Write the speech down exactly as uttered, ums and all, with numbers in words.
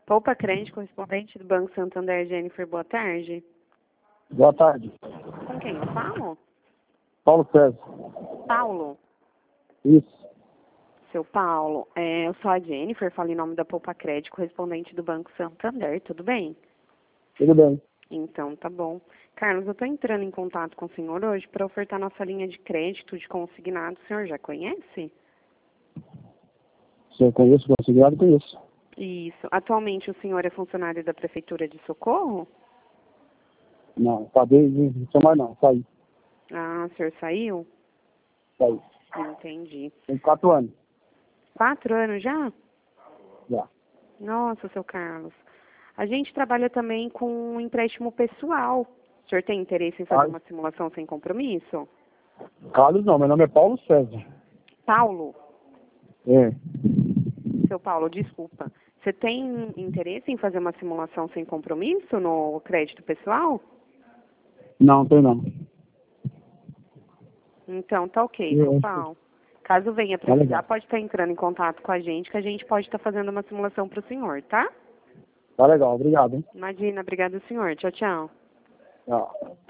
Poupa Crédito, correspondente do Banco Santander, Jennifer, boa tarde. Boa tarde. Com quem eu falo? Paulo César. Paulo. Isso. Seu Paulo, é, eu sou a Jennifer, falo em nome da Poupa Crédito, correspondente do Banco Santander, tudo bem? Tudo bem. Então, tá bom. Carlos, eu estou entrando em contato com o senhor hoje para ofertar nossa linha de crédito de consignado. O senhor já conhece? Se eu conheço, consignado, conheço. Isso. Atualmente o senhor é funcionário da Prefeitura de Socorro? Não, acabei de chamar não, saí. Ah, o senhor saiu? Saí. Entendi. Tem quatro anos. Quatro anos já? Já. Nossa, seu Carlos. A gente trabalha também com um empréstimo pessoal. O senhor tem interesse em fazer Carlos? uma simulação sem compromisso? Carlos não, meu nome é Paulo César. Paulo? É. Seu Paulo, desculpa. Você tem interesse em fazer uma simulação sem compromisso no crédito pessoal? Não, tem não. Então, tá ok, Eu seu acho que- Paulo. Caso venha Tá precisar, legal. pode estar entrando em contato com a gente, que a gente pode estar fazendo uma simulação para o senhor, tá? Tá legal, obrigado, hein? Imagina, obrigada, senhor. Tchau, tchau. Tchau.